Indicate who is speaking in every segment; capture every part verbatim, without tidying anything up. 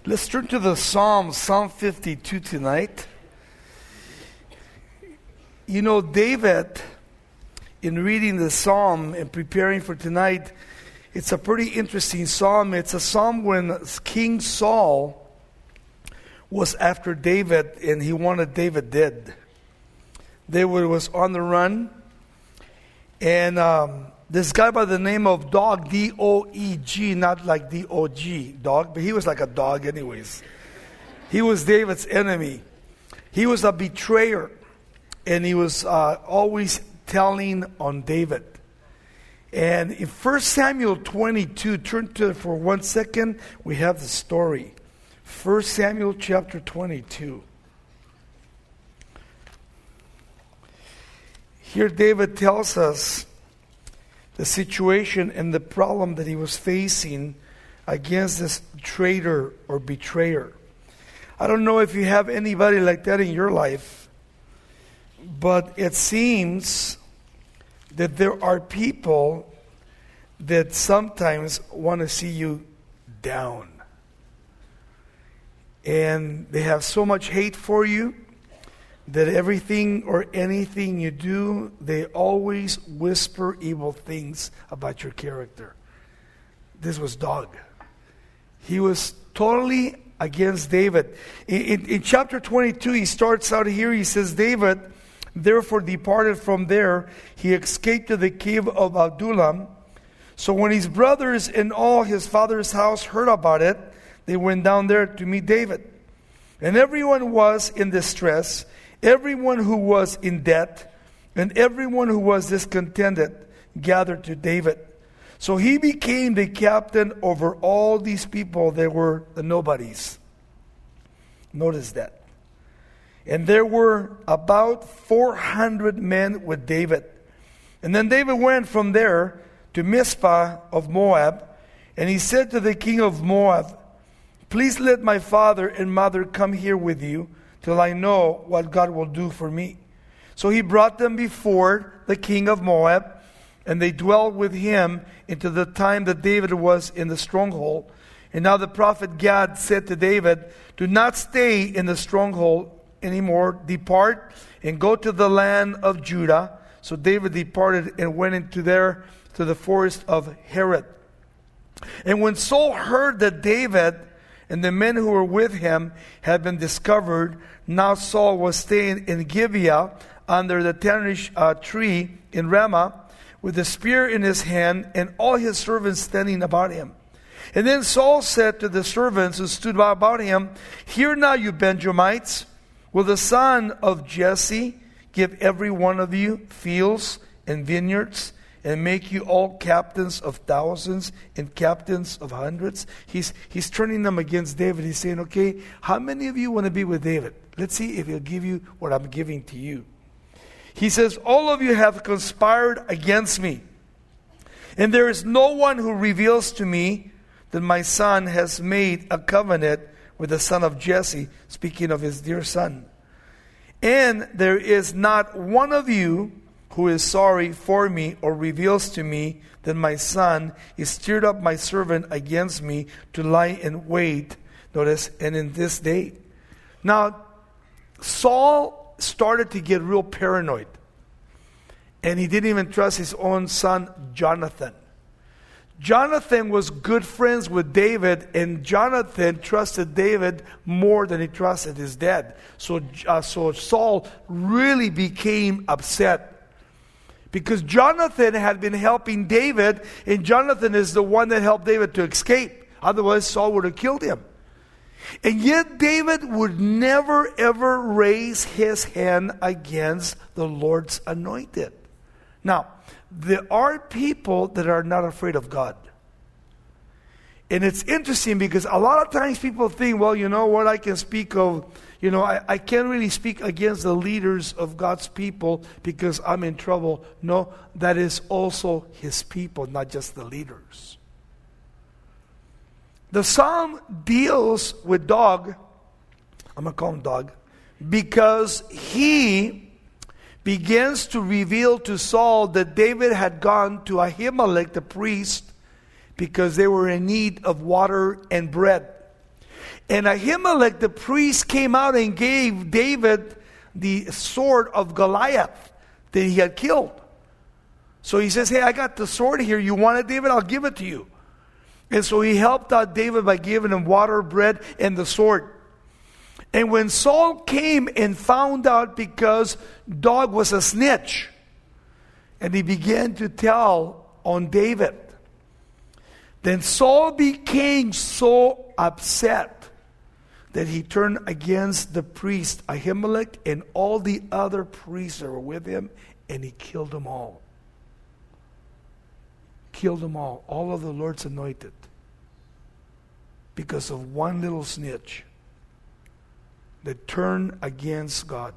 Speaker 1: Let's turn to the Psalm, Psalm fifty-two tonight. You know, David, in reading the Psalm and preparing for tonight, it's a pretty interesting Psalm. It's a Psalm when King Saul was after David and he wanted David dead. David was on the run. And um, this guy by the name of Dog, D O E G, not like D O G, dog, but he was like a dog anyways. He was David's enemy. He was a betrayer. And he was uh, always telling on David. And in First Samuel twenty-two, turn to it for one second, we have the story. First Samuel chapter twenty-two. Here David tells us the situation and the problem that he was facing against this traitor or betrayer. I don't know if you have anybody like that in your life, but it seems that there are people that sometimes want to see you down. And they have so much hate for you that everything or anything you do, they always whisper evil things about your character. This was Dog. He was totally against David. In, in, in chapter twenty-two, he starts out here, he says, David therefore departed from there. He escaped to the cave of Adullam. So when his brothers and all his father's house heard about it, they went down there to meet David. And everyone was in distress, everyone who was in debt, and everyone who was discontented gathered to David. So he became the captain over all these people. They were the nobodies. Notice that. And there were about four hundred men with David. And then David went from there to Mizpah of Moab. And he said to the king of Moab, please let my father and mother come here with you till I know what God will do for me. So he brought them before the king of Moab, and they dwelt with him into the time that David was in the stronghold. And now the prophet Gad said to David, do not stay in the stronghold anymore. Depart and go to the land of Judah. So David departed and went into there to the forest of Herod. And when Saul heard that David and the men who were with him had been discovered, now Saul was staying in Gibeah under the Tanish uh, tree in Ramah with a spear in his hand and all his servants standing about him. And then Saul said to the servants who stood about him, hear now, you Benjamites, will the son of Jesse give every one of you fields and vineyards and make you all captains of thousands and captains of hundreds? He's, he's turning them against David. He's saying, okay, how many of you want to be with David? Let's see if he'll give you what I'm giving to you. He says, all of you have conspired against me. And there is no one who reveals to me that my son has made a covenant with the son of Jesse, speaking of his dear son. And there is not one of you who is sorry for me or reveals to me that my son is stirred up my servant against me to lie in wait. Notice, and in this day. Now, Saul started to get real paranoid. And he didn't even trust his own son, Jonathan. Jonathan was good friends with David, and Jonathan trusted David more than he trusted his dad. So, uh, so Saul really became upset. Because Jonathan had been helping David, and Jonathan is the one that helped David to escape. Otherwise, Saul would have killed him. And yet David would never ever raise his hand against the Lord's anointed. Now, there are people that are not afraid of God. And it's interesting because a lot of times people think, well, you know what, I can speak of, you know, I, I can't really speak against the leaders of God's people because I'm in trouble. No, that is also His people, not just the leaders. The psalm deals with Dog, I'm going to call him Dog, because he begins to reveal to Saul that David had gone to Ahimelech, the priest, because they were in need of water and bread. And Ahimelech, the priest, came out and gave David the sword of Goliath that he had killed. So he says, hey, I got the sword here. You want it, David? I'll give it to you. And so he helped out David by giving him water, bread, and the sword. And when Saul came and found out, because Dog was a snitch, and he began to tell on David, then Saul became so upset that he turned against the priest Ahimelech and all the other priests that were with him, and he killed them all. Killed them all, all of the Lord's anointed, because of one little snitch that turned against God.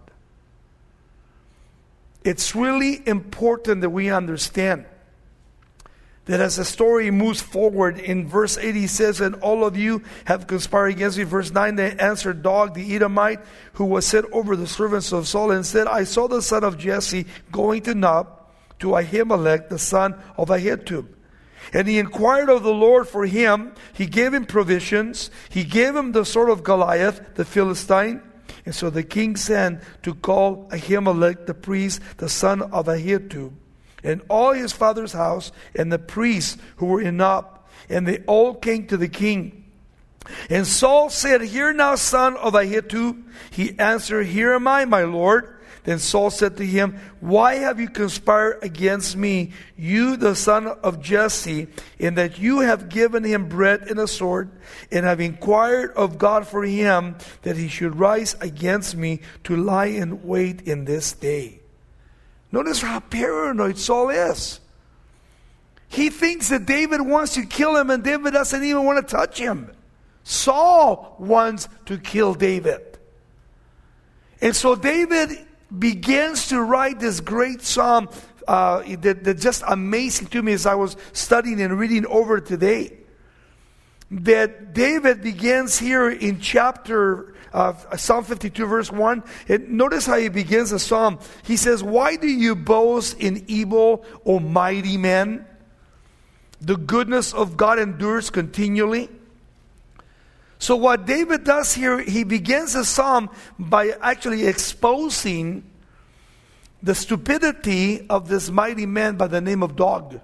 Speaker 1: It's really important that we understand that as the story moves forward, in verse eight he says, and all of you have conspired against me. Verse nine, they answered Dog the Edomite, who was set over the servants of Saul, and said, I saw the son of Jesse going to Nob to Ahimelech, the son of Ahitub. And he inquired of the Lord for him. He gave him provisions. He gave him the sword of Goliath, the Philistine. And so the king sent to call Ahimelech, the priest, the son of Ahitub, and all his father's house, and the priests who were in Nob, and they all came to the king. And Saul said, Hear now, son of Ahitub. He answered, Here am I, my lord. Then Saul said to him, Why have you conspired against me, you the son of Jesse, in that you have given him bread and a sword, and have inquired of God for him, that he should rise against me to lie in wait in this day? Notice how paranoid Saul is. He thinks that David wants to kill him, and David doesn't even want to touch him. Saul wants to kill David. And so David begins to write this great psalm uh, that, that's just amazing to me as I was studying and reading over today. That David begins here in chapter uh, Psalm fifty-two verse one. And notice how he begins the psalm. He says, Why do you boast in evil, O mighty men? The goodness of God endures continually. So what David does here, he begins the psalm by actually exposing the stupidity of this mighty man by the name of Dog,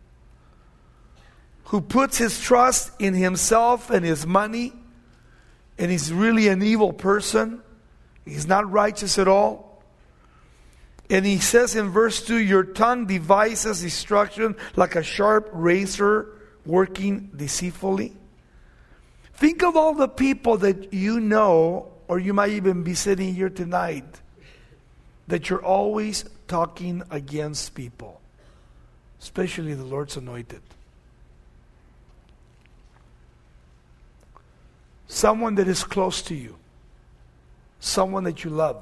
Speaker 1: who puts his trust in himself and his money, and he's really an evil person. He's not righteous at all. And he says in verse two, Your tongue devises destruction like a sharp razor working deceitfully. Think of all the people that you know, or you might even be sitting here tonight, that you're always talking against people, especially the Lord's anointed. Someone that is close to you, someone that you love.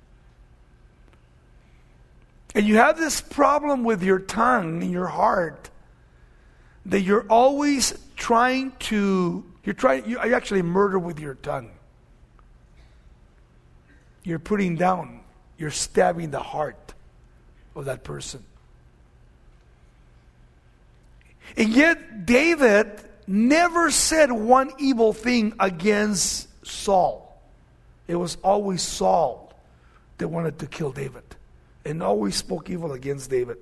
Speaker 1: And you have this problem with your tongue and your heart, that you're always trying to You're trying. You actually murder with your tongue. You're putting down. You're stabbing the heart of that person. And yet David never said one evil thing against Saul. It was always Saul that wanted to kill David, and always spoke evil against David.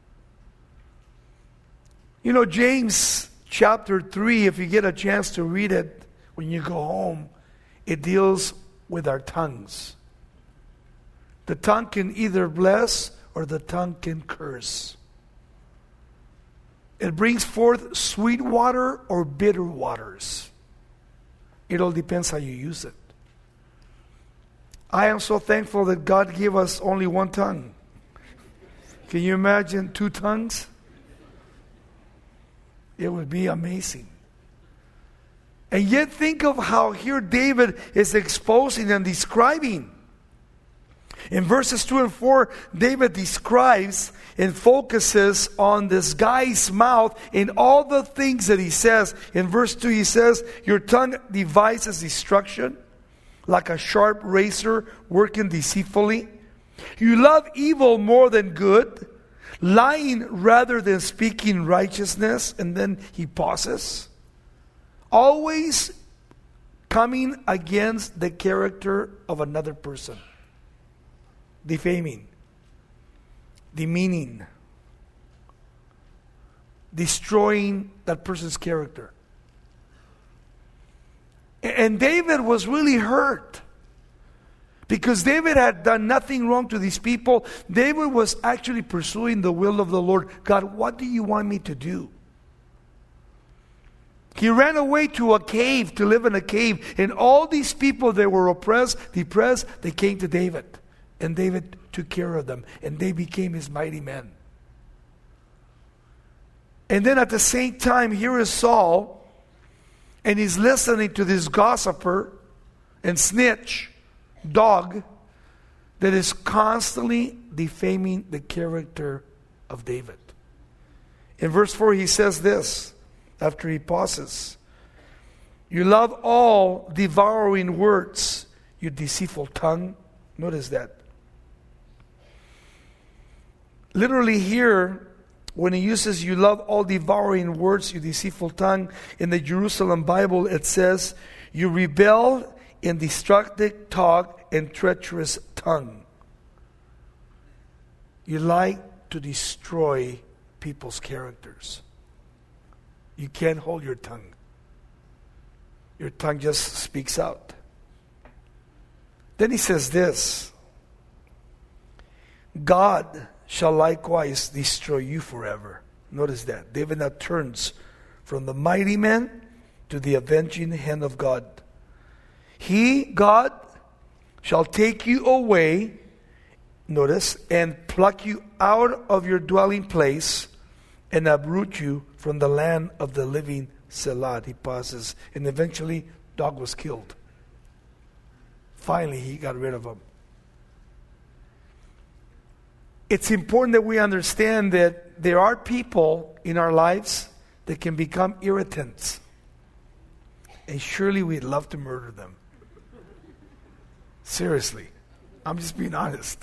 Speaker 1: You know, James chapter three, if you get a chance to read it when you go home, it deals with our tongues. The tongue can either bless or the tongue can curse. It brings forth sweet water or bitter waters. It all depends how you use it. I am so thankful that God gave us only one tongue. Can you imagine two tongues? It would be amazing. And yet think of how here David is exposing and describing. In verses two and four, David describes and focuses on this guy's mouth in all the things that he says. In verse two he says, Your tongue devises destruction like a sharp razor working deceitfully. You love evil more than good, lying rather than speaking righteousness. And then he pauses. Always coming against the character of another person, defaming, demeaning, destroying that person's character. And David was really hurt because David had done nothing wrong to these people. David was actually pursuing the will of the Lord. God, what do you want me to do? He ran away to a cave to live in a cave. And all these people that were oppressed, depressed, they came to David. And David took care of them. And they became his mighty men. And then at the same time, here is Saul. And he's listening to this gossiper and snitch, dog, that is constantly defaming the character of David. In verse four, he says this, after he pauses. You love all devouring words, you deceitful tongue. Notice that. Literally here, when he uses you love all devouring words, you deceitful tongue, in the Jerusalem Bible it says, you rebel in destructive talk and treacherous tongue. You like to destroy people's characters. You can't hold your tongue. Your tongue just speaks out. Then he says this, God shall likewise destroy you forever. Notice that. David now turns from the mighty man to the avenging hand of God. He, God, shall take you away, notice, and pluck you out of your dwelling place and uproot you from the land of the living. Selah. He pauses. And eventually, dog was killed. Finally, he got rid of him. It's important that we understand that there are people in our lives that can become irritants. And surely we'd love to murder them. Seriously. I'm just being honest.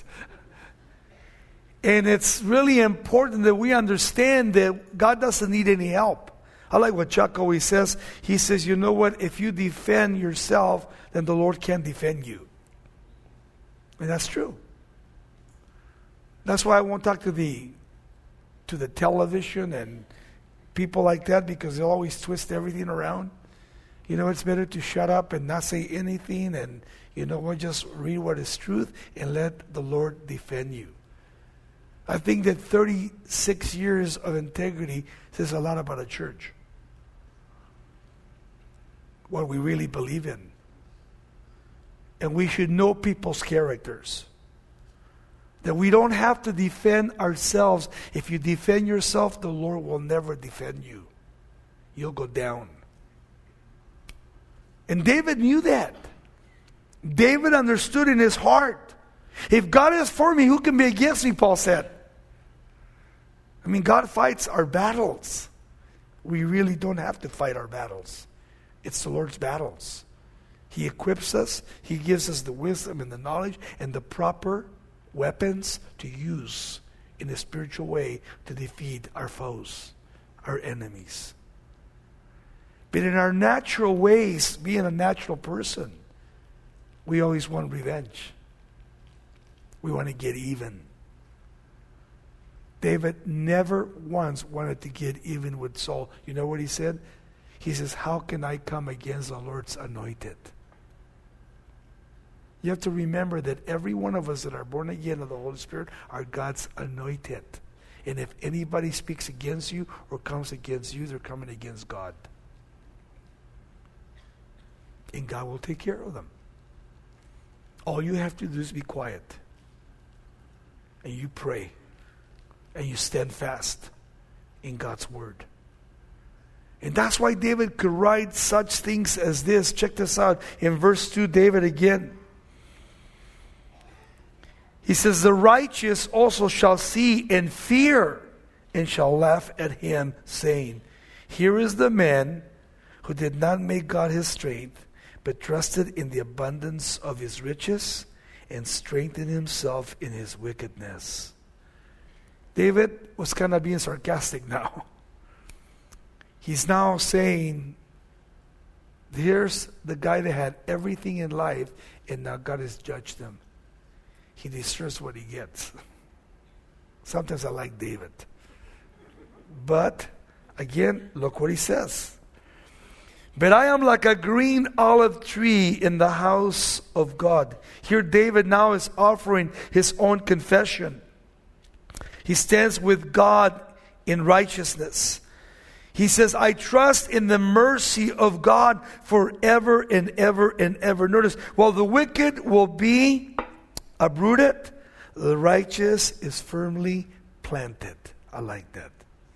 Speaker 1: And it's really important that we understand that God doesn't need any help. I like what Chuck always says. He says, you know what? If you defend yourself, then the Lord can defend you. And that's true. That's why I won't talk to the to the television and people like that, because they'll always twist everything around. You know, it's better to shut up and not say anything, and you know what, just read what is truth and let the Lord defend you. I think that thirty-six years of integrity says a lot about a church. What we really believe in. And we should know people's characters. That we don't have to defend ourselves. If you defend yourself, the Lord will never defend you. You'll go down. And David knew that. David understood in his heart. If God is for me, who can be against me, Paul said. I mean, God fights our battles. We really don't have to fight our battles. It's the Lord's battles. He equips us. He gives us the wisdom and the knowledge and the proper weapons to use in a spiritual way to defeat our foes, our enemies. But in our natural ways, being a natural person, we always want revenge. We want to get even. David never once wanted to get even with Saul. You know what he said? He says, how can I come against the Lord's anointed? You have to remember that every one of us that are born again of the Holy Spirit are God's anointed. And if anybody speaks against you or comes against you, they're coming against God. And God will take care of them. All you have to do is be quiet. And you pray. And you stand fast in God's word. And that's why David could write such things as this. Check this out. In verse two, David again. He says, the righteous also shall see and fear and shall laugh at him, saying, here is the man who did not make God his strength, but trusted in the abundance of his riches and strengthened himself in his wickedness. David was kind of being sarcastic now. He's now saying Here's the guy that had everything in life, and now God has judged him. He deserves what he gets. Sometimes I like David. But, again, look what he says. But I am like a green olive tree in the house of God. Here David now is offering his own confession. He stands with God in righteousness. He says, I trust in the mercy of God forever and ever and ever. Notice, while the wicked will be uprooted, the righteous is firmly planted. I like that.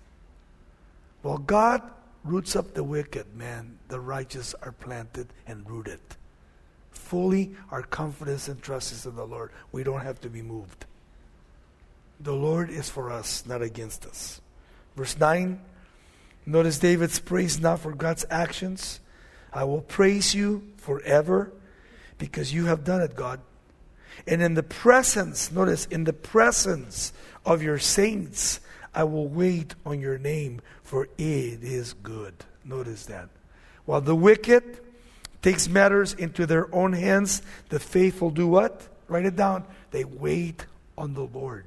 Speaker 1: While God roots up the wicked, man, the righteous are planted and rooted. Fully, our confidence and trust is in the Lord. We don't have to be moved. The Lord is for us, not against us. Verse nine, notice David's praise now for God's actions. I will praise you forever because you have done it, God. And in the presence, notice, in the presence of your saints, I will wait on your name, for it is good. Notice that. While the wicked takes matters into their own hands, the faithful do what? Write it down. They wait on the Lord.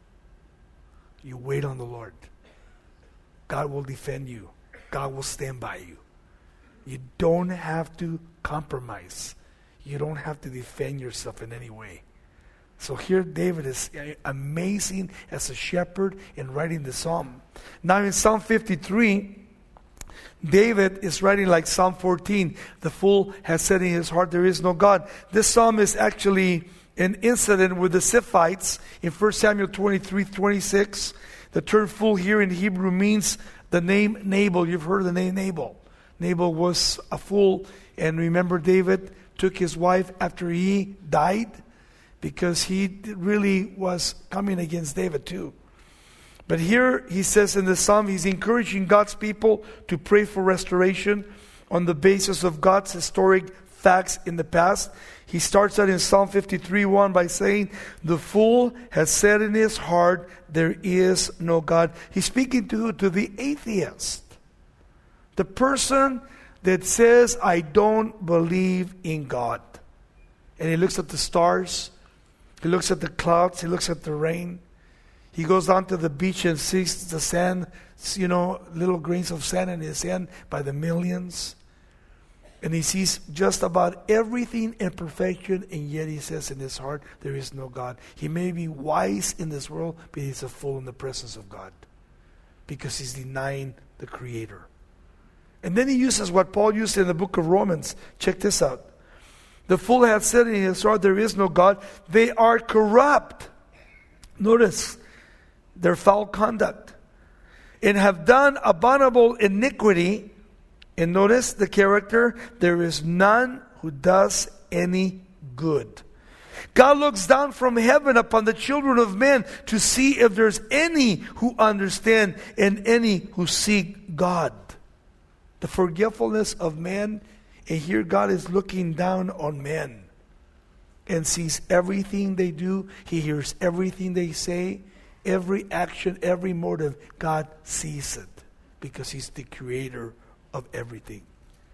Speaker 1: You wait on the Lord. God will defend you. God will stand by you. You don't have to compromise. You don't have to defend yourself in any way. So here David is amazing as a shepherd in writing the psalm. Now in Psalm fifty-three, David is writing like Psalm fourteen. The fool has said in his heart, there is no God. This psalm is actually an incident with the Ziphites in First Samuel twenty-three twenty-six. The term fool here in Hebrew means the name Nabal. You've heard of the name Nabal. Nabal was a fool. And remember, David took his wife after he died because he really was coming against David too. But here he says in the psalm, he's encouraging God's people to pray for restoration on the basis of God's historic facts in the past. He starts out in Psalm fifty-three one by saying, the fool has said in his heart, there is no God. He's speaking to, to the atheist. The person that says, I don't believe in God. And he looks at the stars. He looks at the clouds. He looks at the rain. He goes down to the beach and sees the sand, you know, little grains of sand in his hand by the millions. And he sees just about everything in perfection, and yet he says in his heart, there is no God. He may be wise in this world, but he's a fool in the presence of God because he's denying the Creator. And then he uses what Paul used in the book of Romans. Check this out. The fool hath said in his heart, there is no God. They are corrupt. Notice their foul conduct. And have done abominable iniquity. And notice the character. There is none who does any good. God looks down from heaven upon the children of men to see if there's any who understand and any who seek God. The forgetfulness of man, and here God is looking down on men and sees everything they do. He hears everything they say, every action, every motive. God sees it because He's the creator of everything.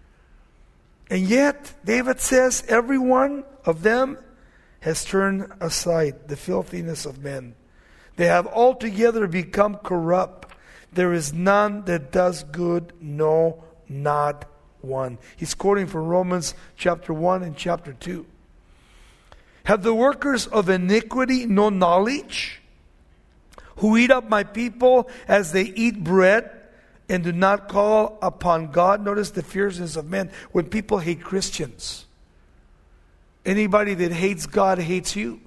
Speaker 1: And yet, David says, every one of them has turned aside the filthiness of men. They have altogether become corrupt. There is none that does good, no, not one. He's quoting from Romans chapter one and chapter two. Have the workers of iniquity no knowledge, who eat up my people as they eat bread, and do not call upon God? Notice the fierceness of men when people hate Christians. Anybody that hates God hates you.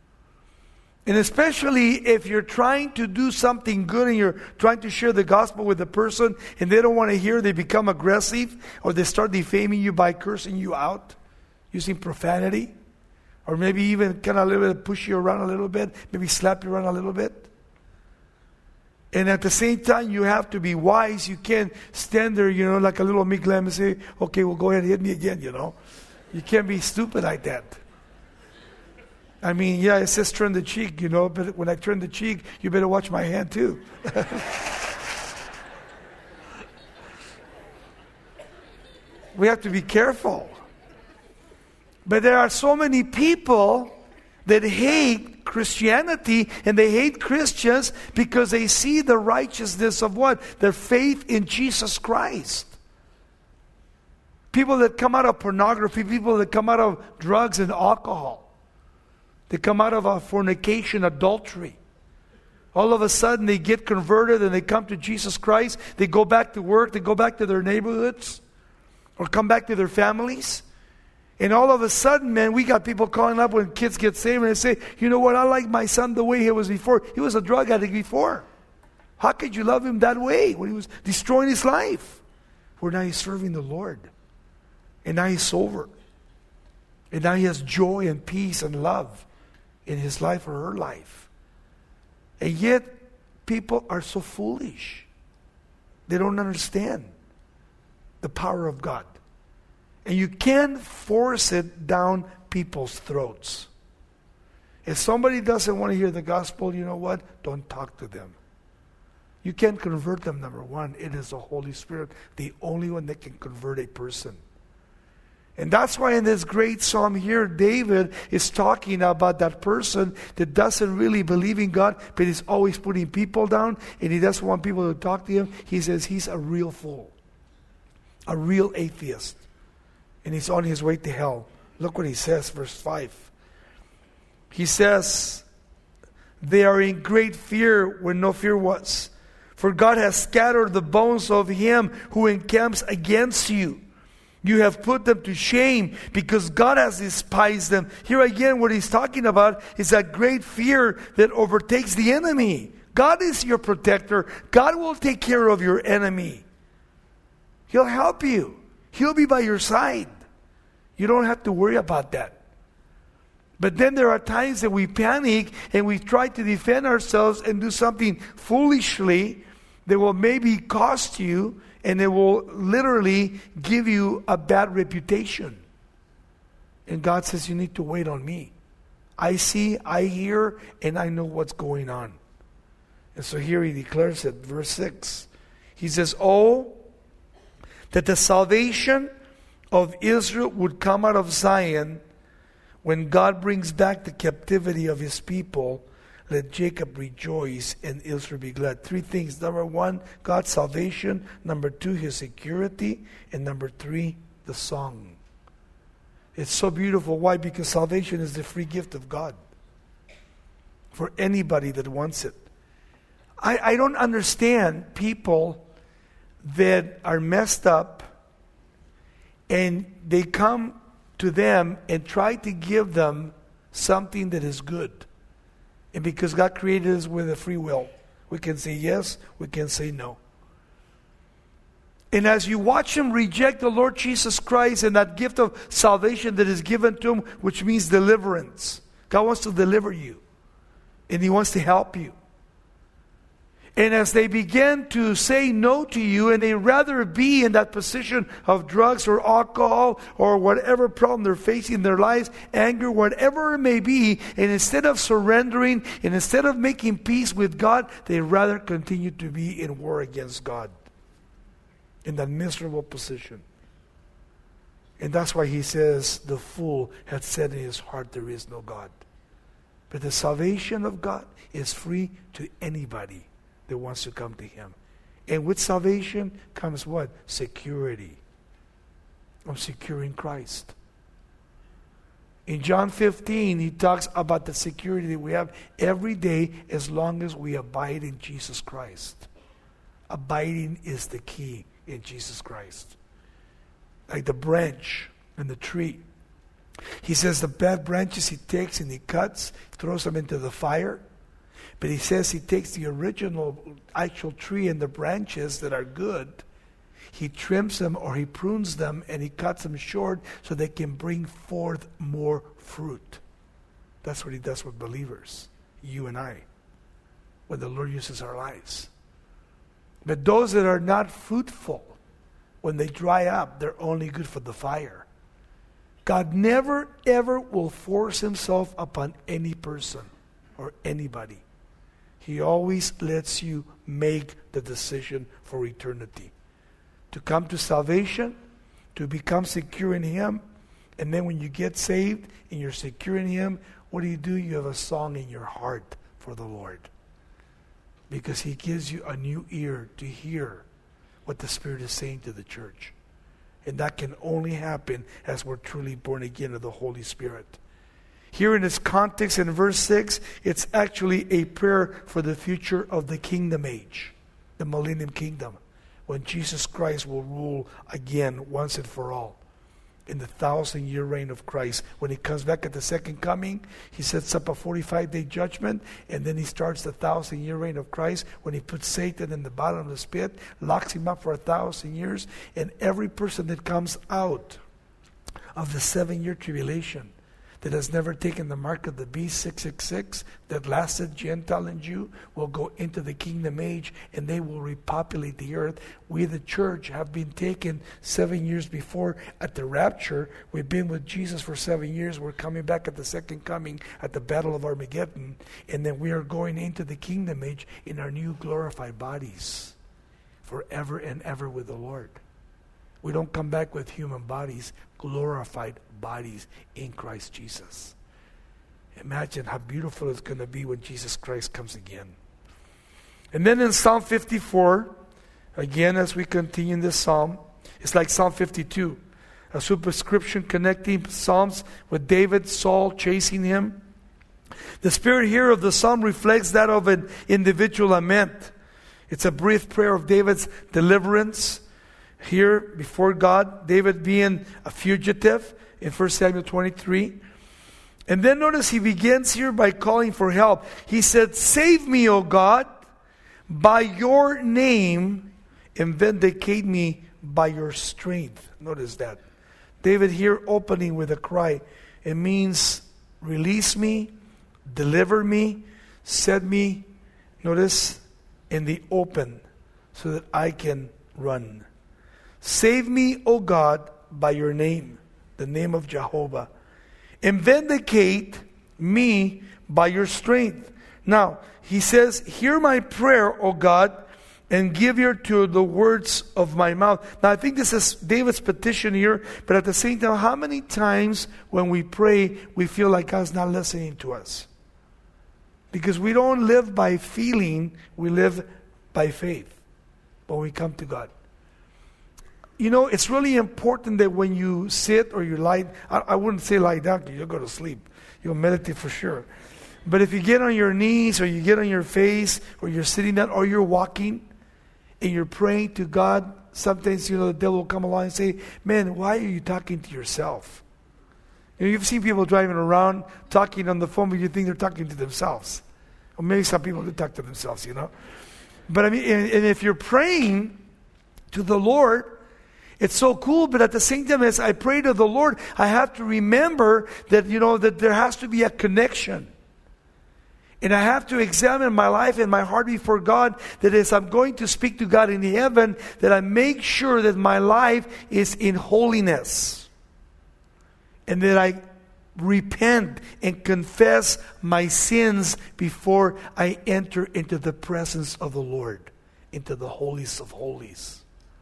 Speaker 1: And especially if you're trying to do something good and you're trying to share the gospel with the person and they don't want to hear, they become aggressive, or they start defaming you by cursing you out, using profanity, or maybe even kind of a little bit push you around a little bit, maybe slap you around a little bit. And at the same time, you have to be wise. You can't stand there, you know, like a little meek lamb and say, okay, well, go ahead and hit me again, you know. You can't be stupid like that. I mean, yeah, it says turn the cheek, you know, but when I turn the cheek, you better watch my hand too. We have to be careful. But there are so many people that hate Christianity, and they hate Christians because they see the righteousness of what? Their faith in Jesus Christ. People that come out of pornography, people that come out of drugs and alcohol. They come out of a fornication, adultery. All of a sudden they get converted and they come to Jesus Christ. They go back to work, they go back to their neighborhoods, or come back to their families. And all of a sudden, man, we got people calling up when kids get saved and they say, you know what, I like my son the way he was before. He was a drug addict before. How could you love him that way when he was destroying his life? Well, now he's serving the Lord. And now he's sober. And now he has joy and peace and love in his life or her life. And yet, people are so foolish. They don't understand the power of God. And you can't force it down people's throats. If somebody doesn't want to hear the gospel, you know what? Don't talk to them. You can't convert them, number one. It is the Holy Spirit, the only one that can convert a person. And that's why in this great psalm here, David is talking about that person that doesn't really believe in God, but is always putting people down, and he doesn't want people to talk to him. He says he's a real fool, a real atheist, and he's on his way to hell. Look what he says, verse five. He says, they are in great fear when no fear was. For God has scattered the bones of him who encamps against you. You have put them to shame because God has despised them. Here again, what he's talking about is that great fear that overtakes the enemy. God is your protector. God will take care of your enemy. He'll help you. He'll be by your side. You don't have to worry about that. But then there are times that we panic and we try to defend ourselves and do something foolishly that will maybe cost you, and it will literally give you a bad reputation. And God says, you need to wait on me. I see, I hear, and I know what's going on. And so here he declares it, verse six. He says, oh, that the salvation of Israel would come out of Zion when God brings back the captivity of his people. Let Jacob rejoice and Israel be glad. Three things. Number one, God's salvation. Number two, his security. And number three, the song. It's so beautiful. Why? Because salvation is the free gift of God for anybody that wants it. I, I don't understand people that are messed up and they come to them and try to give them something that is good. And because God created us with a free will, we can say yes, we can say no. And as you watch him reject the Lord Jesus Christ and that gift of salvation that is given to him, which means deliverance. God wants to deliver you. And he wants to help you. And as they begin to say no to you, and they rather be in that position of drugs or alcohol or whatever problem they're facing in their lives, anger, whatever it may be, and instead of surrendering and instead of making peace with God, they rather continue to be in war against God in that miserable position. And that's why he says, the fool had said in his heart, there is no God. But the salvation of God is free to anybody that wants to come to him. And with salvation comes what? Security. I'm secure in Christ. In John fifteen, he talks about the security that we have every day as long as we abide in Jesus Christ. Abiding is the key in Jesus Christ. Like the branch and the tree. He says the bad branches he takes and he cuts, throws them into the fire. But he says he takes the original actual tree and the branches that are good, he trims them or he prunes them and he cuts them short so they can bring forth more fruit. That's what he does with believers, you and I, when the Lord uses our lives. But those that are not fruitful, when they dry up, they're only good for the fire. God never, ever will force himself upon any person or anybody. He always lets you make the decision for eternity. To come to salvation, to become secure in Him. And then when you get saved and you're secure in Him, what do you do? You have a song in your heart for the Lord. Because He gives you a new ear to hear what the Spirit is saying to the church. And that can only happen as we're truly born again of the Holy Spirit. Here in its context in verse six, it's actually a prayer for the future of the kingdom age, the millennium kingdom, when Jesus Christ will rule again once and for all. In the thousand year reign of Christ. When He comes back at the second coming, He sets up a forty-five day judgment, and then He starts the thousand year reign of Christ when He puts Satan in the bottom of the pit, locks him up for a thousand years, and every person that comes out of the seven year tribulation, that has never taken the mark of the beast, six six six, that lasted Gentile and Jew, will go into the kingdom age, and they will repopulate the earth. We, the church, have been taken seven years before at the rapture. We've been with Jesus for seven years. We're coming back at the second coming at the battle of Armageddon, and then we are going into the kingdom age in our new glorified bodies forever and ever with the Lord. We don't come back with human bodies, glorified bodies in Christ Jesus. Imagine how beautiful it's going to be when Jesus Christ comes again. And then in Psalm fifty-four, again as we continue in this psalm, it's like Psalm fifty-two, a superscription connecting Psalms with David, Saul chasing him. The spirit here of the psalm reflects that of an individual lament. It's a brief prayer of David's deliverance. Here before God, David being a fugitive in First Samuel twenty-three. And then notice he begins here by calling for help. He said, "Save me, O God, by your name, and vindicate me by your strength." Notice that. David here opening with a cry. It means release me, deliver me, set me, notice, in the open so that I can run. Save me, O God, by your name, the name of Jehovah, and vindicate me by your strength. Now, he says, hear my prayer, O God, and give ear to the words of my mouth. Now, I think this is David's petition here, but at the same time, how many times when we pray, we feel like God's not listening to us? Because we don't live by feeling, we live by faith when we come to God. You know, it's really important that when you sit or you lie, I, I wouldn't say lie down because you'll go to sleep. You'll meditate for sure. But if you get on your knees or you get on your face or you're sitting down or you're walking and you're praying to God, sometimes, you know, the devil will come along and say, man, why are you talking to yourself? You know, you've seen people driving around talking on the phone, but you think they're talking to themselves. Or maybe some people do talk to themselves, you know. But I mean, and, and if you're praying to the Lord, it's so cool, but at the same time as I pray to the Lord, I have to remember that, you know, that there has to be a connection. And I have to examine my life and my heart before God, that as I'm going to speak to God in heaven, that I make sure that my life is in holiness. And that I repent and confess my sins before I enter into the presence of the Lord, into the holiest of holies.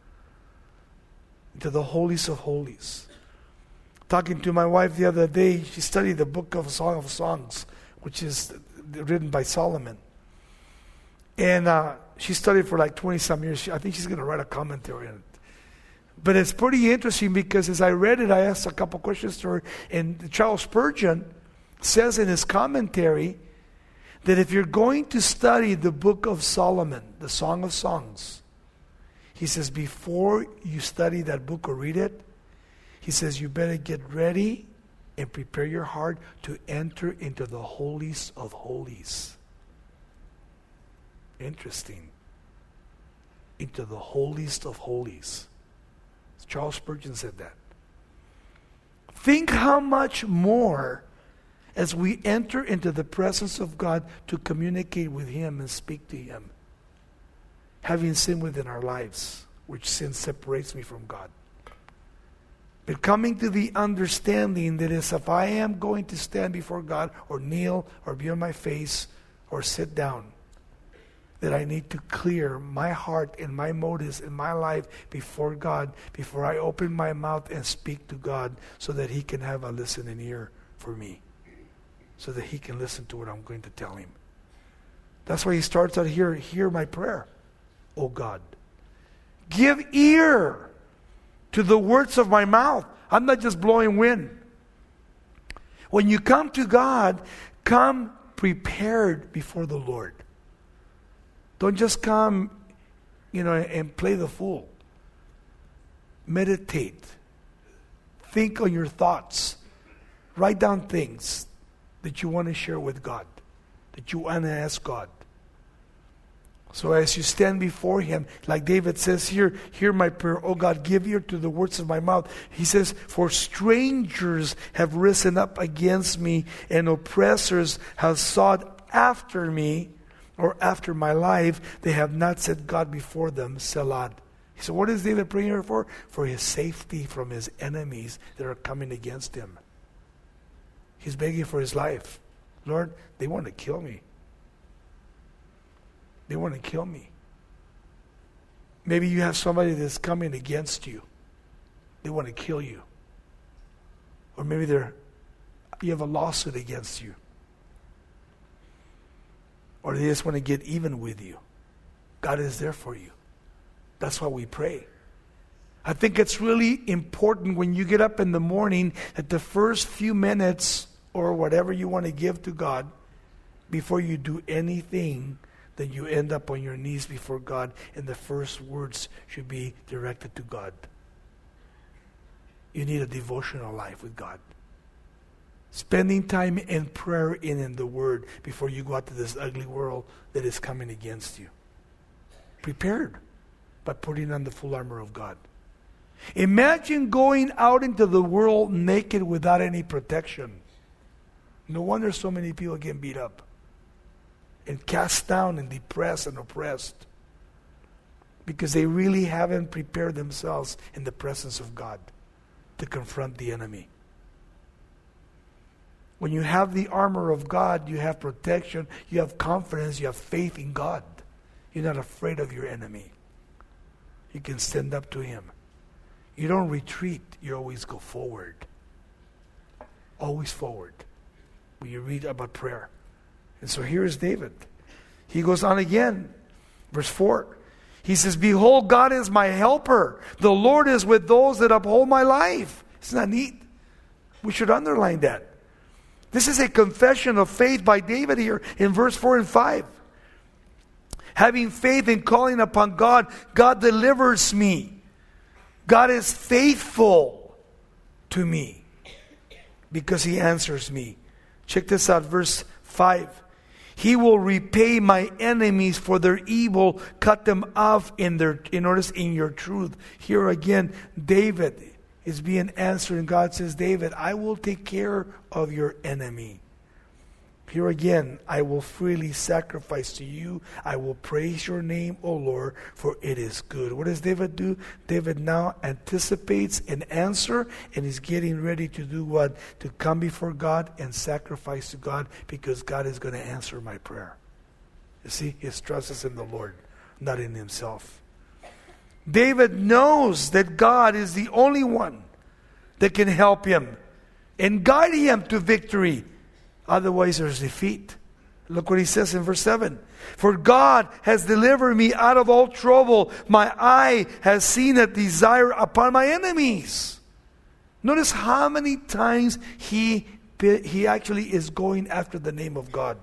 Speaker 1: Into the holiest of holies. Talking to my wife the other day, she studied the book of Song of Songs, which is written by Solomon. And uh, she studied for like twenty some years. She, I think she's going to write a commentary on it. But it's pretty interesting because as I read it, I asked a couple questions to her. And Charles Spurgeon says in his commentary that if you're going to study the book of Solomon, the Song of Songs, he says, before you study that book or read it, he says, you better get ready and prepare your heart to enter into the holiest of holies. Interesting. Into the holiest of holies. Charles Spurgeon said that. Think how much more as we enter into the presence of God to communicate with Him and speak to Him. Having sin within our lives, which sin separates me from God. But coming to the understanding that is, if I am going to stand before God or kneel or be on my face or sit down, that I need to clear my heart and my motives in my life before God, before I open my mouth and speak to God, so that He can have a listening ear for me, so that He can listen to what I'm going to tell Him. That's why He starts out here, hear my prayer, O God. Give ear to the words of my mouth. I'm not just blowing wind. When you come to God, come prepared before the Lord. Don't just come, you know, and play the fool. Meditate. Think on your thoughts. Write down things that you want to share with God, that you want to ask God. So as you stand before Him, like David says here, hear my prayer, O God, give ear to the words of my mouth. He says, for strangers have risen up against me, and oppressors have sought after me, or after my life. They have not set God before them, Selah. So what is David praying here for? For his safety from his enemies that are coming against him. He's begging for his life. Lord, they want to kill me. They want to kill me. Maybe you have somebody that's coming against you. They want to kill you. Or maybe they're, you have a lawsuit against you. Or they just want to get even with you. God is there for you. That's why we pray. I think it's really important when you get up in the morning that the first few minutes or whatever you want to give to God, before you do anything, then you end up on your knees before God, and the first words should be directed to God. You need a devotional life with God. Spending time in prayer and in the Word before you go out to this ugly world that is coming against you. Prepared by putting on the full armor of God. Imagine going out into the world naked without any protection. No wonder so many people get beat up and cast down and depressed and oppressed, because they really haven't prepared themselves in the presence of God to confront the enemy. When you have the armor of God, you have protection, you have confidence, you have faith in God. You're not afraid of your enemy. You can stand up to him. You don't retreat, you always go forward. Always forward. When you read about prayer. And so here is David. He goes on again. Verse four. He says, behold, God is my helper. The Lord is with those that uphold my life. Isn't that neat? We should underline that. This is a confession of faith by David here in verse four and five. Having faith in calling upon God, God delivers me. God is faithful to me because He answers me. Check this out, verse five. He will repay my enemies for their evil, cut them off in their, in order in your truth. Here again, David is being answered, and God says, David, I will take care of your enemy. Here again, I will freely sacrifice to you. I will praise your name, O Lord, for it is good. What does David do? David now anticipates an answer, and is getting ready to do what? To come before God and sacrifice to God, because God is going to answer my prayer. You see, his trust is in the Lord, not in himself. David knows that God is the only one that can help him and guide him to victory. Otherwise, there's defeat. Look what he says in verse seven. For God has delivered me out of all trouble. My eye has seen a desire upon my enemies. Notice how many times he, he actually is going after the name of God.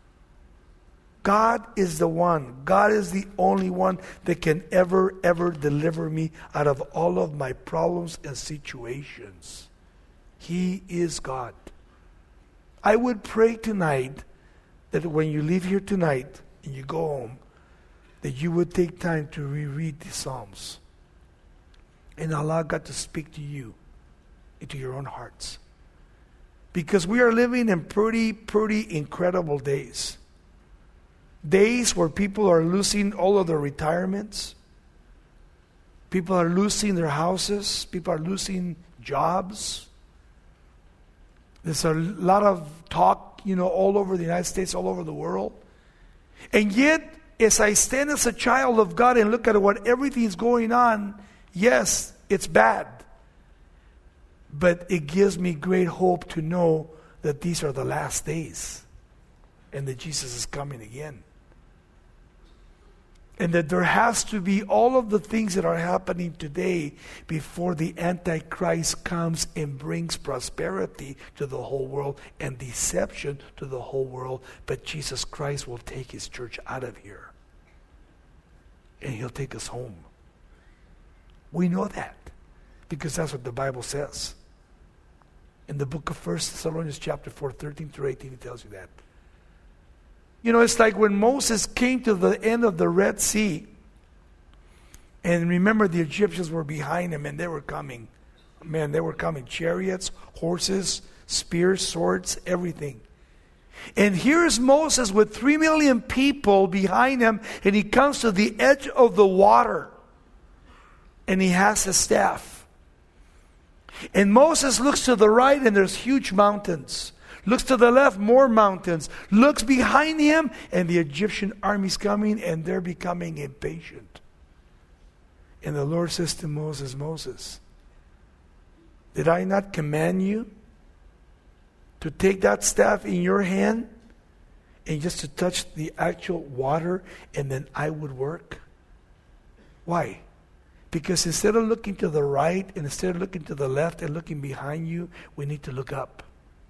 Speaker 1: God is the one. God is the only one that can ever, ever deliver me out of all of my problems and situations. He is God. I would pray tonight that when you leave here tonight and you go home, that you would take time to reread the Psalms and allow God to speak to you into your own hearts. Because we are living in pretty, pretty incredible days. Days where people are losing all of their retirements. People are losing their houses. People are losing jobs. There's a lot of talk, you know, all over the United States, all over the world. And yet, as I stand as a child of God and look at what everything's going on, yes, it's bad. But it gives me great hope to know that these are the last days and that Jesus is coming again. And that there has to be all of the things that are happening today before the Antichrist comes and brings prosperity to the whole world and deception to the whole world. But Jesus Christ will take his church out of here. And he'll take us home. We know that because that's what the Bible says. In the book of First Thessalonians chapter four, thirteen through eighteen, it tells you that. You know, it's like when Moses came to the end of the Red Sea, and remember the Egyptians were behind him and they were coming. Man, they were coming. Chariots, horses, spears, swords, everything. And here's Moses with three million people behind him, and he comes to the edge of the water, and he has a staff. And Moses looks to the right, and there's huge mountains. Looks to the left, more mountains. Looks behind him, and the Egyptian army's coming, and they're becoming impatient. And the Lord says to Moses, Moses, did I not command you to take that staff in your hand and just to touch the actual water, and then I would work? Why? Because instead of looking to the right, and instead of looking to the left and looking behind you, we need to look up.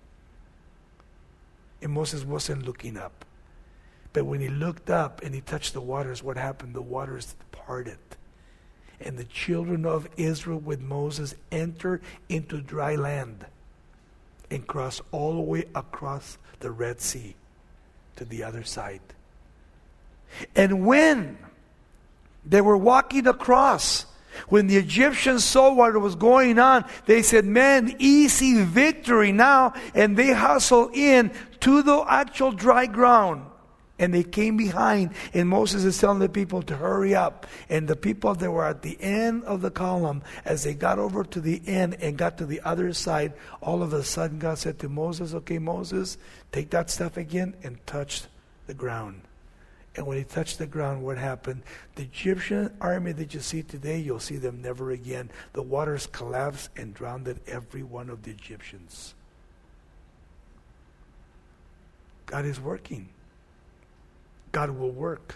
Speaker 1: And Moses wasn't looking up. But when he looked up and he touched the waters, what happened? The waters parted. And the children of Israel with Moses entered into dry land and crossed all the way across the Red Sea to the other side. And when they were walking across, when the Egyptians saw what was going on, they said, man, easy victory now. And they hustled in to the actual dry ground. And they came behind. And Moses is telling the people to hurry up. And the people that were at the end of the column, as they got over to the end and got to the other side, all of a sudden God said to Moses, okay, Moses, take that stuff again and touch the ground. And when he touched the ground, what happened? The Egyptian army that you see today, you'll see them never again. The waters collapsed and drowned every one of the Egyptians. God is working. God will work.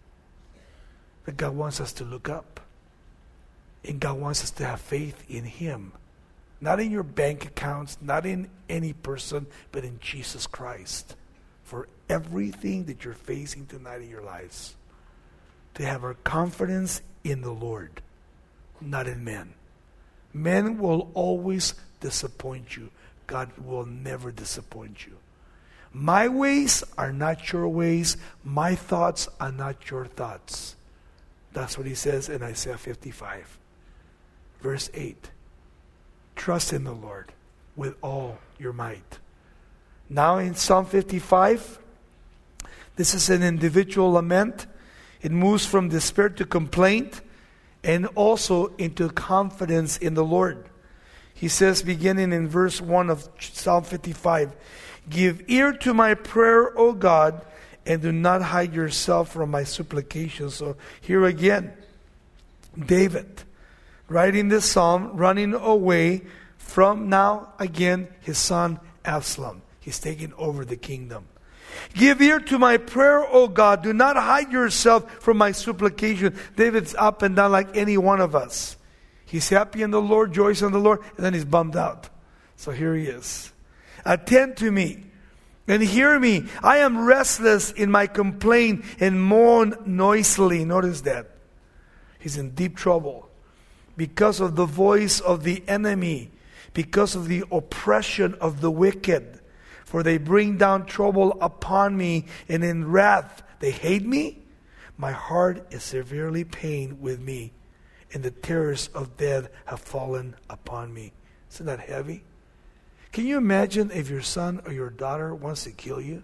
Speaker 1: But God wants us to look up. And God wants us to have faith in Him. Not in your bank accounts, not in any person, but in Jesus Christ. For everything that you're facing tonight in your lives. To have our confidence in the Lord, not in men. Men will always disappoint you. God will never disappoint you. My ways are not your ways. My thoughts are not your thoughts. That's what he says in Isaiah fifty-five. Verse eight. Trust in the Lord with all your might. Now in Psalm fifty-five, this is an individual lament. It moves from despair to complaint and also into confidence in the Lord. He says, beginning in verse one of Psalm fifty-five, give ear to my prayer, O God, and do not hide yourself from my supplications. So here again, David, writing this psalm, running away from now again his son Absalom. He's taking over the kingdom. Give ear to my prayer, O God. Do not hide yourself from my supplication. David's up and down like any one of us. He's happy in the Lord, joys in the Lord, and then he's bummed out. So here he is. Attend to me and hear me. I am restless in my complaint and mourn noisily. Notice that. He's in deep trouble because of the voice of the enemy, because of the oppression of the wicked. For they bring down trouble upon me, and in wrath they hate me. My heart is severely pained with me, and the terrors of death have fallen upon me. Isn't that heavy? Can you imagine if your son or your daughter wants to kill you?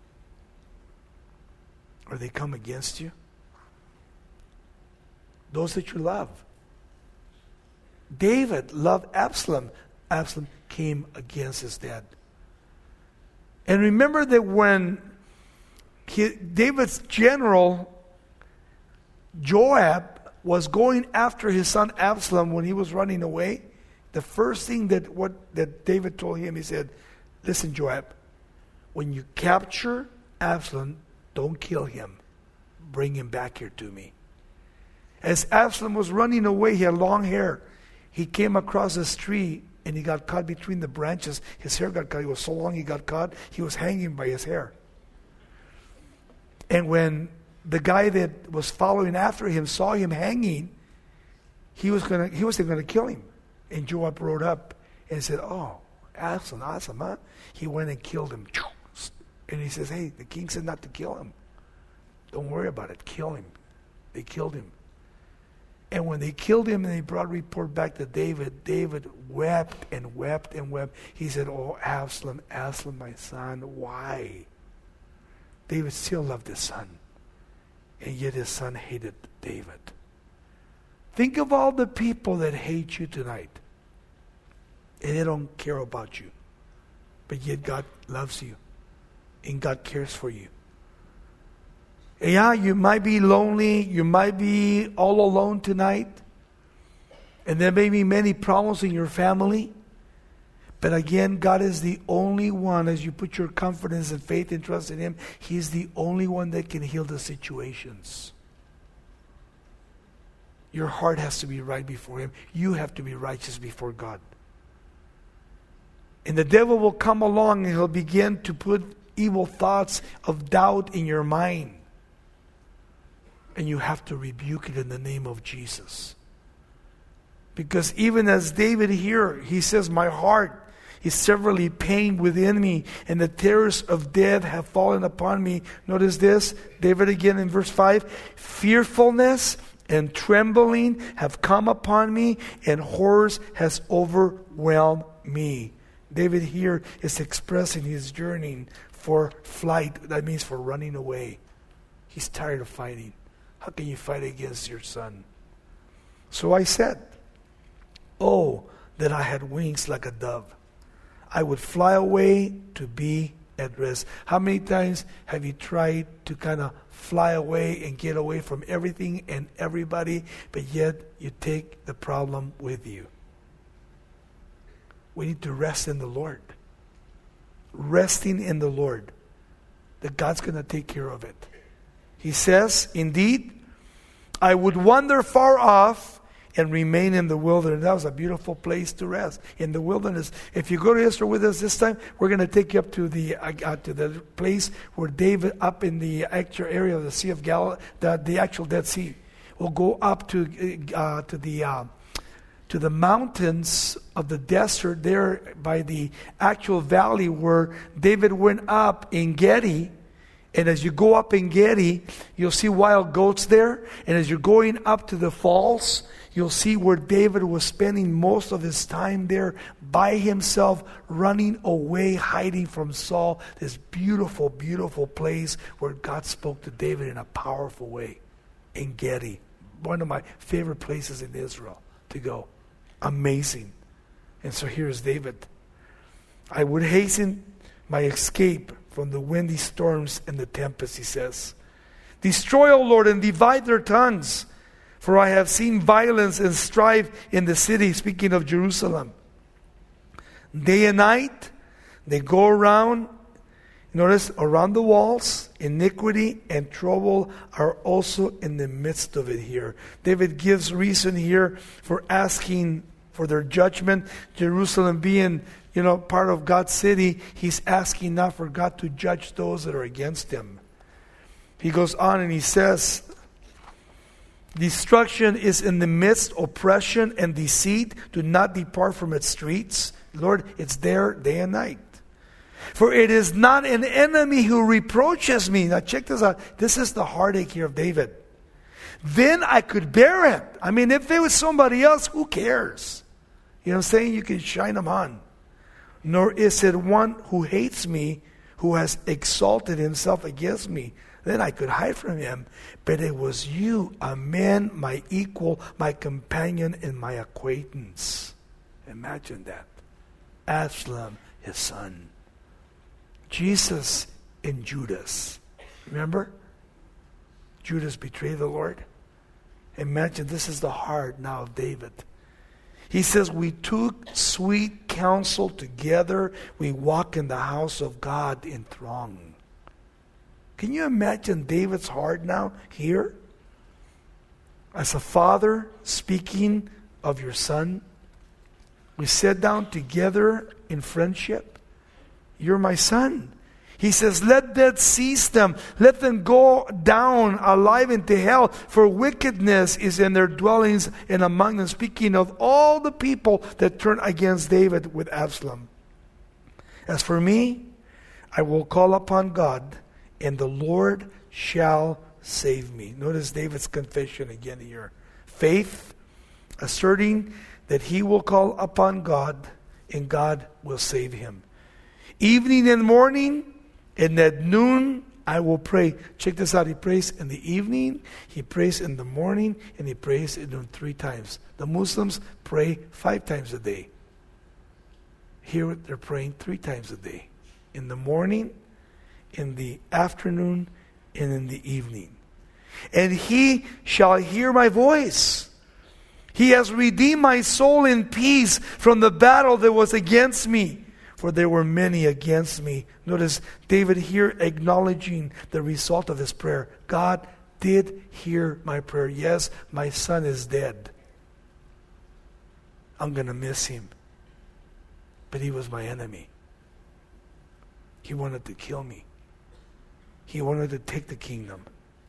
Speaker 1: Or they come against you? Those that you love. David loved Absalom. Absalom came against his dad. And remember that when he, David's general Joab was going after his son Absalom when he was running away. The first thing that what that David told him, he said, listen, Joab, when you capture Absalom, don't kill him. Bring him back here to me. As Absalom was running away, he had long hair. He came across this tree and he got caught between the branches. His hair got caught. It was so long he got caught. He was hanging by his hair. And when the guy that was following after him saw him hanging, he was gonna he wasn't gonna kill him. And Joab rode up and said, oh, Absalom, awesome, huh? He went and killed him. And he says, hey, the king said not to kill him. Don't worry about it. Kill him. They killed him. And when they killed him and they brought a report back to David, David wept and wept and wept. He said, oh, Absalom, Absalom, my son, why? David still loved his son. And yet his son hated David. Think of all the people that hate you tonight. And they don't care about you. But yet God loves you. And God cares for you. Yeah, you might be lonely. You might be all alone tonight. And there may be many problems in your family. But again, God is the only one, as you put your confidence and faith and trust in Him, He's the only one that can heal the situations. Your heart has to be right before Him. You have to be righteous before God. And the devil will come along and he'll begin to put evil thoughts of doubt in your mind. And you have to rebuke it in the name of Jesus. Because even as David here, he says, my heart is severely pained within me, and the terrors of death have fallen upon me. Notice this, David again in verse five, fearfulness and trembling have come upon me, and horrors has overwhelmed me. David here is expressing his yearning for flight. That means for running away. He's tired of fighting. How can you fight against your son? So I said, oh, that I had wings like a dove. I would fly away to be at rest. How many times have you tried to kind of fly away and get away from everything and everybody, but yet you take the problem with you? We need to rest in the Lord. Resting in the Lord. That God's going to take care of it. He says, indeed, I would wander far off and remain in the wilderness. That was a beautiful place to rest, in the wilderness. If you go to Israel with us this time, we're going to take you up to the uh, to the place where David, up in the actual area of the Sea of Galilee, the, the actual Dead Sea. We'll go up to uh, to the uh, to the mountains of the desert there by the actual valley where David went up in Gedi. And as you go up in Gedi, you'll see wild goats there. And as you're going up to the falls, you'll see where David was spending most of his time there by himself, running away, hiding from Saul. This beautiful, beautiful place where God spoke to David in a powerful way. In Gedi. One of my favorite places in Israel to go. Amazing. And so here's David. I would hasten my escape from the windy storms and the tempest, he says. Destroy, O Lord, and divide their tongues, for I have seen violence and strife in the city, speaking of Jerusalem. Day and night, they go around, notice, around the walls. Iniquity and trouble are also in the midst of it here. David gives reason here for asking for their judgment. Jerusalem being, you know, part of God's city, he's asking not for God to judge those that are against him. He goes on and he says, destruction is in the midst, oppression and deceit. Do not depart from its streets. Lord, it's there day and night. For it is not an enemy who reproaches me. Now check this out. This is the heartache here of David. Then I could bear it. I mean, if it was somebody else, who cares? You know what I'm saying? You can shine them on. Nor is it one who hates me, who has exalted himself against me. Then I could hide from him. But it was you, a man, my equal, my companion, and my acquaintance. Imagine that. Absalom, his son. Jesus and Judas. Remember? Judas betrayed the Lord. Imagine, this is the heart now of David. He says, we took sweet counsel together. We walk in the house of God in throng. Can you imagine David's heart now here? As a father speaking of your son, we sat down together in friendship. You're my son. He says, let death seize them. Let them go down alive into hell. For wickedness is in their dwellings and among them. Speaking of all the people that turned against David with Absalom. As for me, I will call upon God, and the Lord shall save me. Notice David's confession again here. Faith, asserting that he will call upon God, and God will save him. Evening and morning, and at noon, I will pray. Check this out. He prays in the evening, he prays in the morning, and he prays at noon three times. The Muslims pray five times a day. Here they're praying three times a day. In the morning, in the afternoon, and in the evening. And he shall hear my voice. He has redeemed my soul in peace from the battle that was against me. For there were many against me. Notice David here acknowledging the result of his prayer. God did hear my prayer. Yes, my son is dead. I'm going to miss him. But he was my enemy. He wanted to kill me. He wanted to take the kingdom.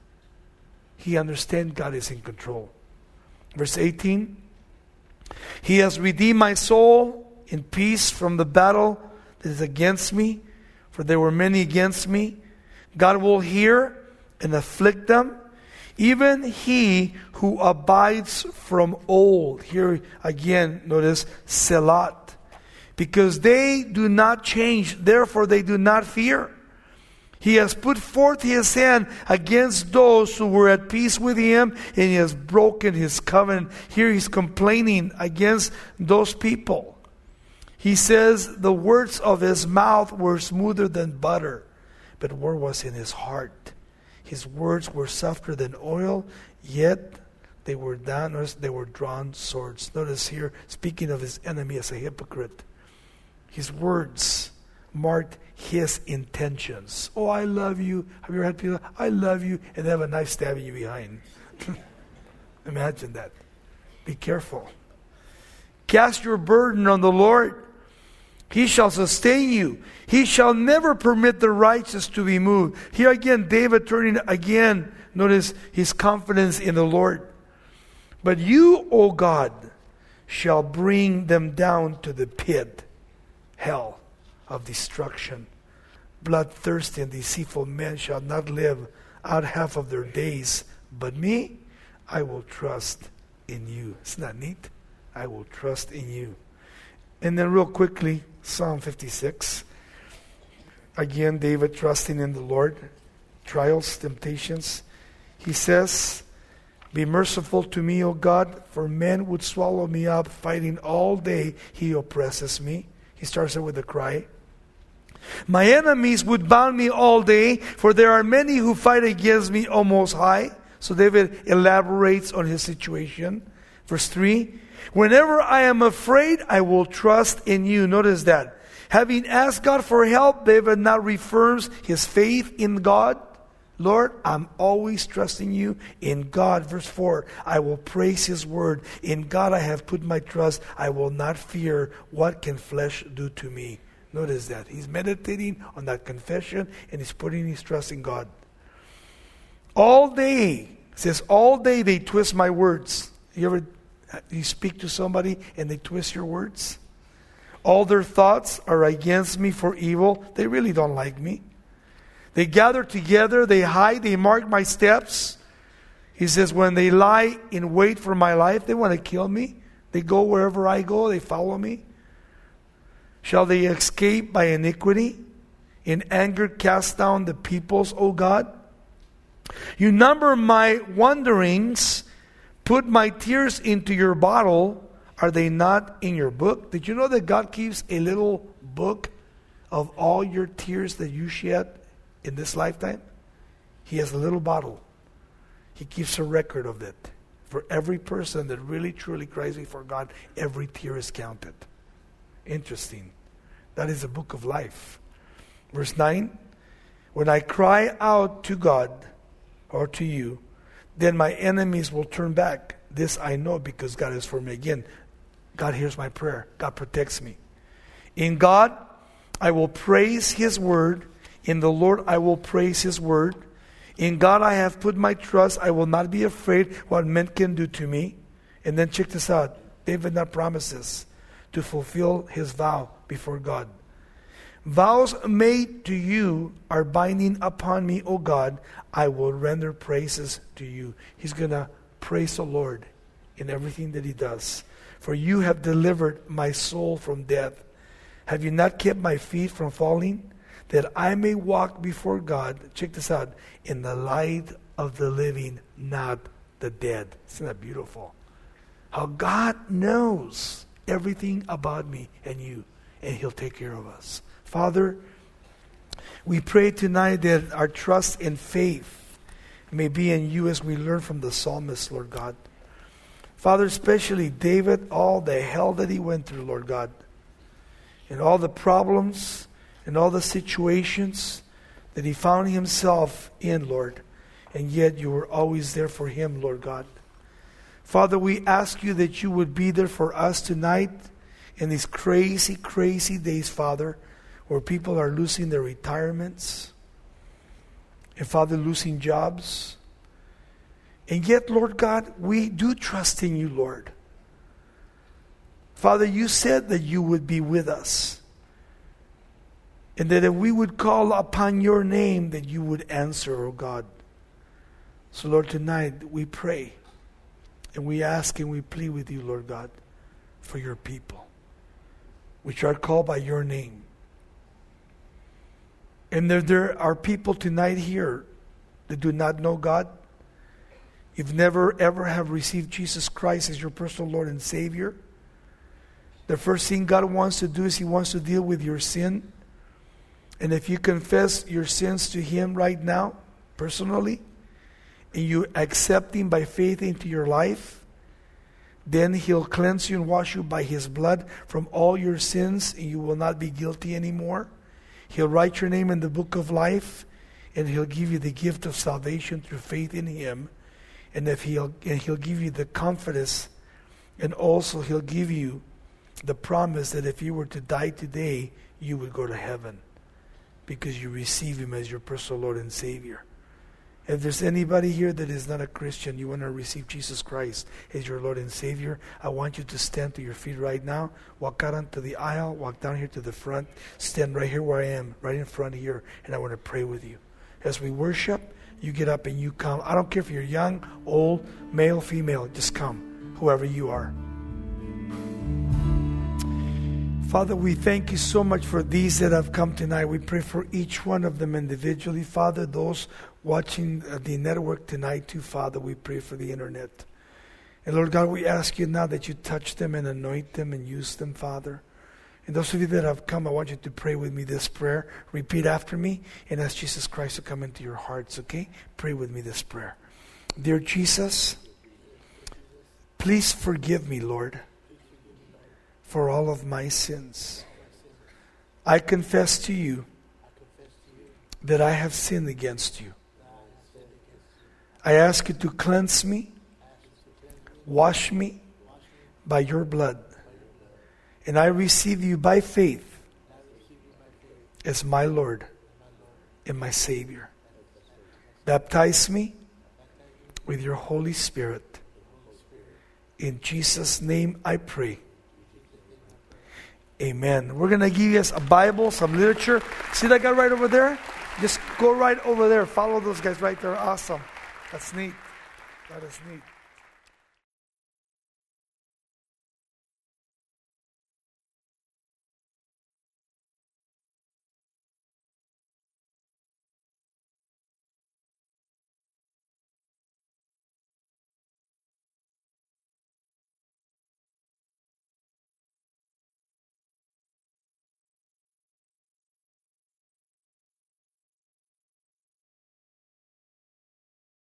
Speaker 1: He understands God is in control. Verse eighteen. He has redeemed my soul in peace from the battle that is against me, for there were many against me. God will hear and afflict them. Even he who abides from old. Here again, notice Selah. Because they do not change, therefore they do not fear. He has put forth his hand against those who were at peace with him, and he has broken his covenant. Here he's complaining against those people. He says the words of his mouth were smoother than butter, but what was in his heart? His words were softer than oil, yet they were down, they were drawn swords. Notice here, speaking of his enemy as a hypocrite, his words marked his intentions. Oh, I love you. Have you ever had people, I love you, and they have a knife stabbing you behind? Imagine that. Be careful. Cast your burden on the Lord. He shall sustain you. He shall never permit the righteous to be moved. Here again, David turning again, notice his confidence in the Lord. But you, O God, shall bring them down to the pit, hell of destruction. Bloodthirsty and deceitful men shall not live out half of their days. But me, I will trust in you. Isn't that neat? I will trust in you. And then real quickly, Psalm fifty-six. Again, David trusting in the Lord. Trials, temptations. He says, be merciful to me, O God, for men would swallow me up. Fighting all day, he oppresses me. He starts it with a cry. My enemies would bound me all day, for there are many who fight against me, O Most High. So David elaborates on his situation. Verse three. Whenever I am afraid, I will trust in you. Notice that. Having asked God for help, David now reaffirms his faith in God. Lord, I'm always trusting you in God. Verse four, I will praise his word. In God I have put my trust. I will not fear. What can flesh do to me? Notice that. He's meditating on that confession and he's putting his trust in God. All day, it says, all day they twist my words. You ever you speak to somebody and they twist your words? All their thoughts are against me for evil. They really don't like me. They gather together, they hide, they mark my steps. He says, when they lie in wait for my life, they want to kill me. They go wherever I go, they follow me. Shall they escape by iniquity? In anger cast down the peoples, O God. You number my wanderings. Put my tears into your bottle. Are they not in your book? Did you know that God keeps a little book of all your tears that you shed in this lifetime? He has a little bottle. He keeps a record of it. For every person that really truly cries before God, every tear is counted. Interesting. That is the book of life. Verse nine, when I cry out to God or to you, then my enemies will turn back. This I know because God is for me. Again, God hears my prayer. God protects me. In God, I will praise His word. In the Lord, I will praise His word. In God, I have put my trust. I will not be afraid what men can do to me. And then check this out. David now promises to fulfill his vow before God. Vows made to you are binding upon me, O God. I will render praises to you. He's going to praise the Lord in everything that he does. For you have delivered my soul from death. Have you not kept my feet from falling? That I may walk before God, check this out, in the light of the living, not the dead. Isn't that beautiful? How God knows everything about me and you, and He'll take care of us. Father, we pray tonight that our trust and faith may be in you as we learn from the psalmist, Lord God. Father, especially David, all the hell that he went through, Lord God, and all the problems and all the situations that he found himself in, Lord, and yet you were always there for him, Lord God. Father, we ask you that you would be there for us tonight in these crazy, crazy days, Father, where people are losing their retirements, and Father, losing jobs. And yet, Lord God, we do trust in you, Lord. Father, you said that you would be with us, and that if we would call upon your name, that you would answer, oh God. So, Lord, tonight we pray, and we ask and we plead with you, Lord God, for your people, which are called by your name. And there, there are people tonight here that do not know God. You've never ever have received Jesus Christ as your personal Lord and Savior. The first thing God wants to do is He wants to deal with your sin. And if you confess your sins to Him right now, personally, and you accept Him by faith into your life, then He'll cleanse you and wash you by His blood from all your sins, and you will not be guilty anymore. He'll write your name in the book of life, and He'll give you the gift of salvation through faith in Him. And if He'll and He'll give you the confidence, and also He'll give you the promise that if you were to die today, you would go to heaven, because you receive Him as your personal Lord and Savior. If there's anybody here that is not a Christian, you want to receive Jesus Christ as your Lord and Savior, I want you to stand to your feet right now. Walk out onto the aisle. Walk down here to the front. Stand right here where I am, right in front here, and I want to pray with you. As we worship, you get up and you come. I don't care if you're young, old, male, female. Just come, whoever you are. Father, we thank you so much for these that have come tonight. We pray for each one of them individually. Father, those watching the network tonight too, Father, we pray for the internet. And Lord God, we ask you now that you touch them and anoint them and use them, Father. And those of you that have come, I want you to pray with me this prayer. Repeat after me and ask Jesus Christ to come into your hearts, okay? Pray with me this prayer. Dear Jesus, please forgive me, Lord, for all of my sins. I confess to you that I have sinned against you. I ask you to cleanse me, wash me by your blood, and I receive you by faith as my Lord and my Savior. Baptize me with your Holy Spirit. In Jesus' name I pray. Amen. We're going to give you a Bible, some literature. See that guy right over there? Just go right over there. Follow those guys right there. Awesome. That's neat. That is neat.